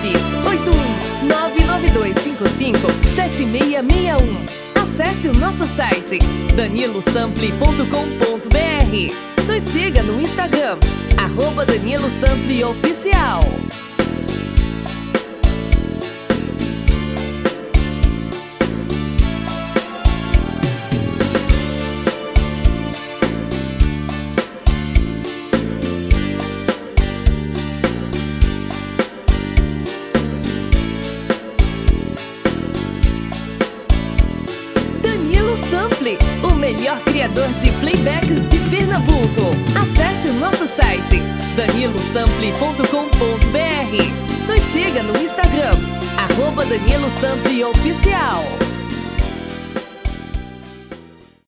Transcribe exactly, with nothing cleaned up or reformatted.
oito um nove nove dois cinco cinco sete seis seis um. Acesse o nosso site danilo sample ponto com ponto br. Nos siga no Instagram, arroba Danilo Sample Oficial. Sample, o melhor criador de playbacks de Pernambuco. Acesse o nosso site danilo sample ponto com ponto br. Nos siga no Instagram, arroba Danilo Sample Oficial.